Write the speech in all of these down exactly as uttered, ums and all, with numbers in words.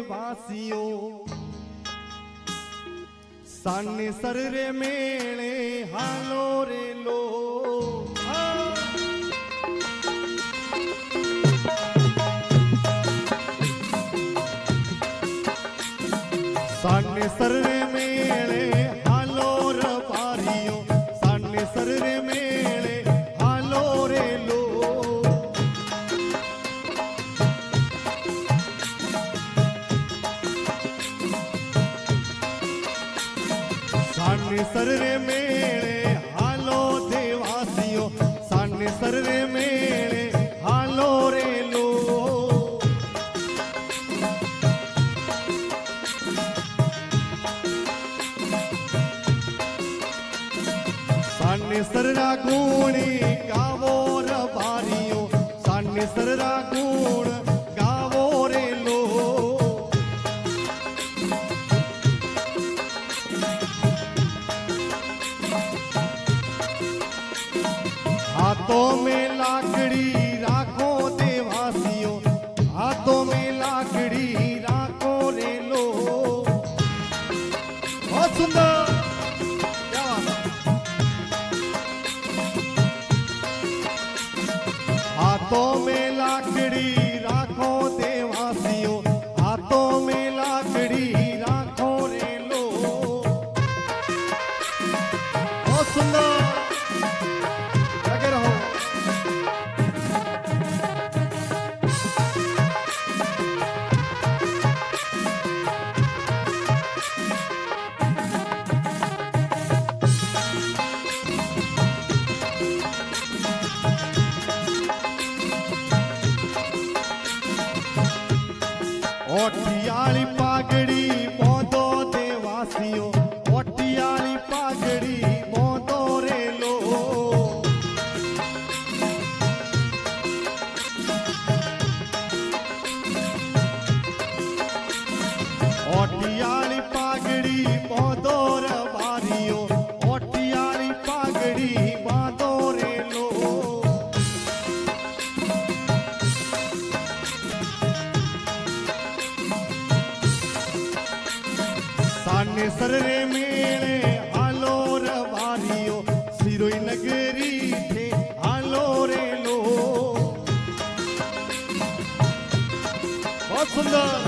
देवासियों साने sir रे मेले हालो रे लो साने सर रे मेले हालो रे पारियों साने सर रे मेले हालो रे लो साने सर रे मेले हालो देवासियों साने सर रे मेले हालो रे लो साने सररा गुणी गावो रे बारियों साने सररा गुण गावो रे लो हाथों में लाकड़ी राखो देवासियों हाथों में लाकड़ी राखो रे लो बहुत सुंदर क्या हाथों में लाकड़ी राखो देवासियों हाथों में लाकड़ी राखो रे लो बहुत सुंदर लगे रहो ओठियाली पागड़ी बोंदो देवासियों ओठियाली पागड़ी बोंदो रे लो ओठियाली पागड़ी बोंदो रे बारियों ओठियाली पागड़ी बांधो रे लो साने सर रे मेले हालो रे बारियों सिरोई नगरी थे हालो रे लो बहुत सुंदर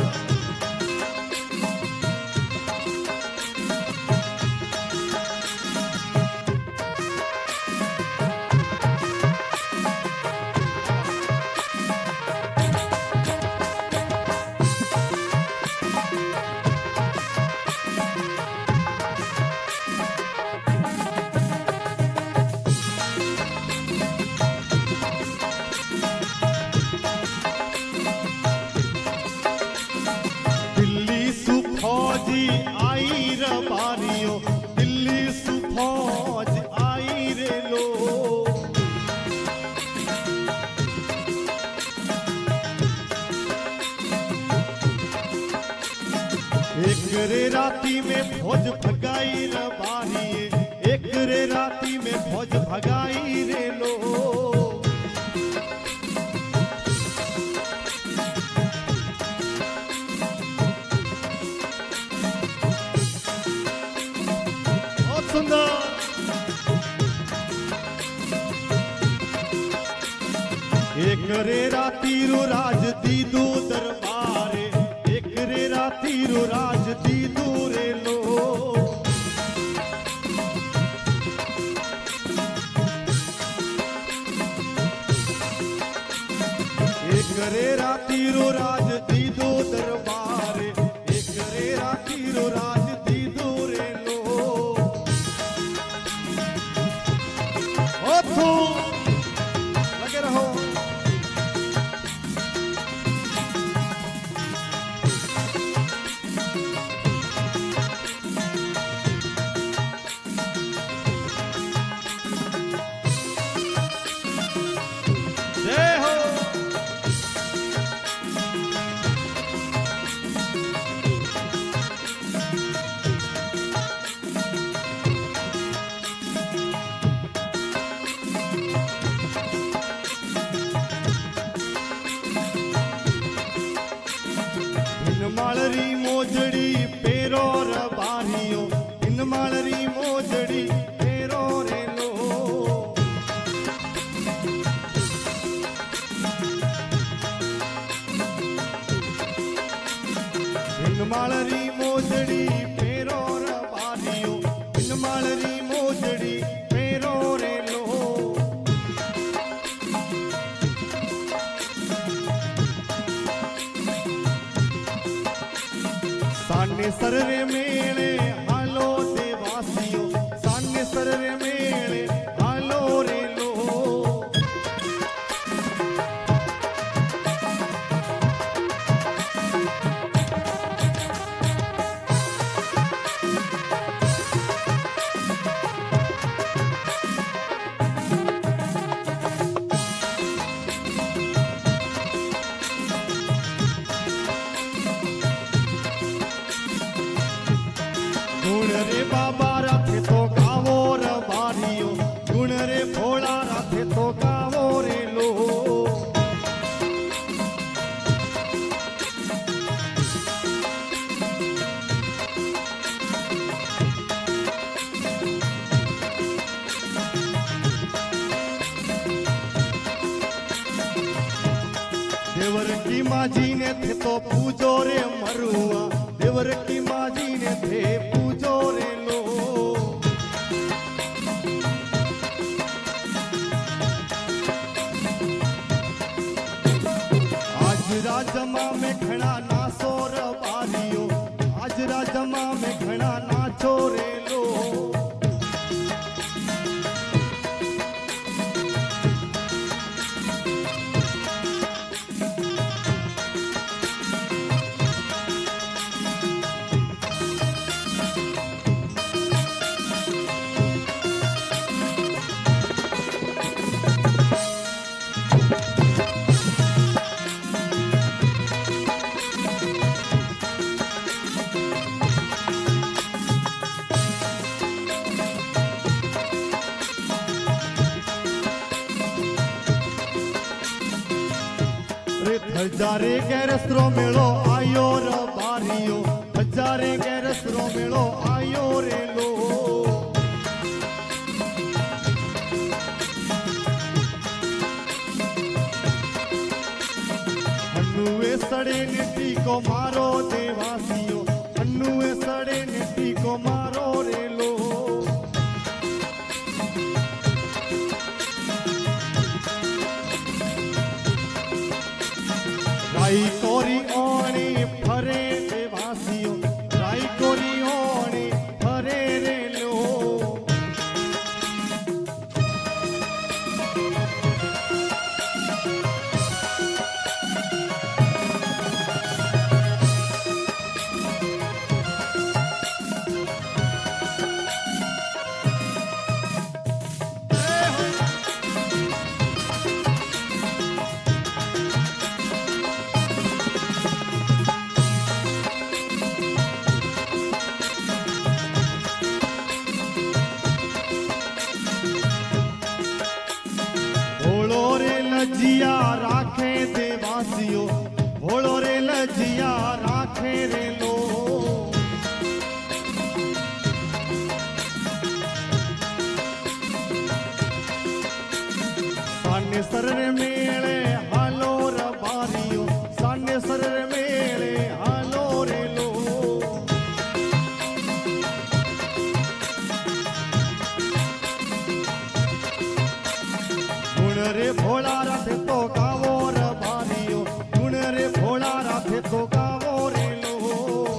फौजी आई रे बारियों दिल्ली सुफौज आई रे लो एक रे राती में फौज भगाई रे बारिये एक रे राती में फौज भगाई रे लो एक रे राती रो राज दीदू दरबारे एक रे राती रो राज दीदू रे लो एक रे राती रो राज दीदू दरबारे एक रे राती रो राज दीदू रे लो ओ तू लगे रहो मालरी मोजड़ी पेरो र बारियो इन मालरी मोजड़ी पेरो रे लो इन मालरी मोजड़ी पेरो र बारियो इन मालरी मोजड़ी पेरो रे लो साने सर रे मेले हालो देवासियो साने सर रे मेले हालो रे लो गुण रे बाबा राथे तो गावो र बारियो गुण रे भोला राथे तो गावो रे लो देवर की माजी ने थे तो पूजो रे मरुआ देवर की माजी ने थे पूजो रे लो आज राजमा में खड़ा नाचो रे बारियो आज राजमा में खड़ा नाचो रे लो हजारे गैरस्त्रो मेलो आयो रे बारियो हजारे गैरस्त्रो मेलो आयो रे लो हनुए सड़े निटी को मारो देवासियो हनुए सड़े निटी को मारो रे लो राई कोरी ओणी फरे देवासियो राई कोरी ओणी फरे रे लो लजिया राखे देवासियो भोलो रे लजिया राखे रे लो साने सर रे मेले हालो रे बारियो साने सर रे मेले हालो रे लो गुण रे भोला राथे तो गावो रे बारियो गुण रे भोला राथे तो गावो रे लो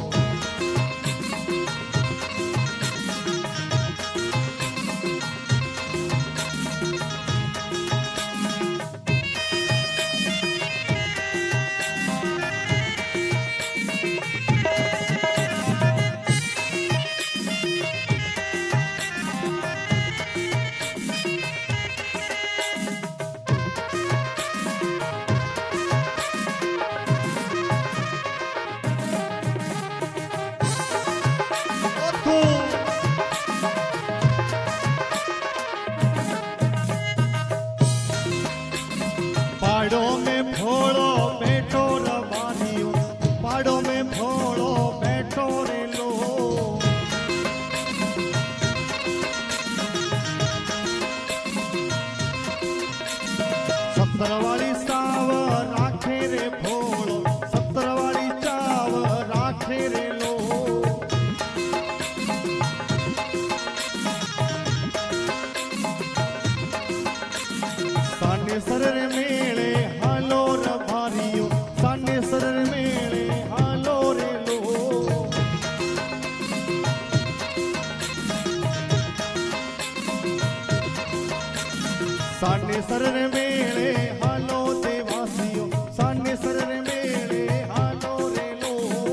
साने सरन मेले हालो देवासियो साने सरन मेले हालो रे लो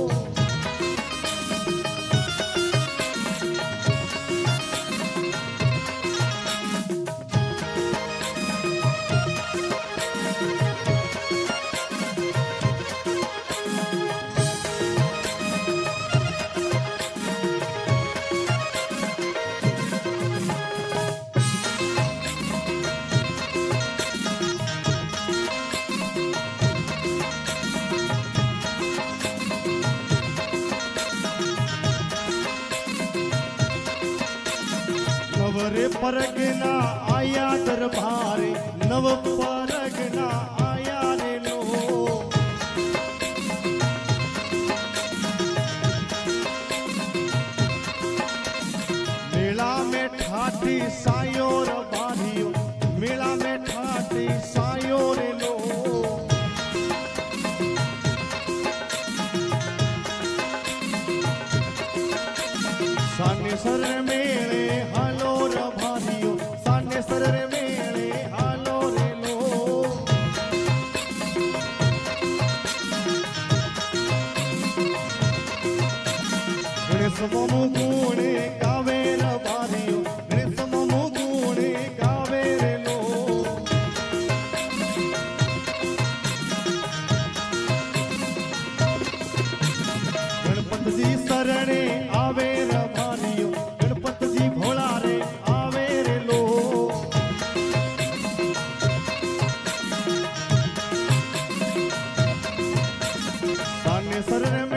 नवरे परगना आया दरबारे नव परगना आया रे लो मेला में ठाठी सायो रे बारियो मेला में ठाठी सायो रे लो साने सर मेले हालो रे भारियो साने सर मेले हालो रे लो गणेश मामू गुणे गावे रे भारियो गणेश मामू गुणे गावे रे लो गणपत जी सरणे आवे रे भारियो गणपत जी भोला रे आवे रे लो साने सरने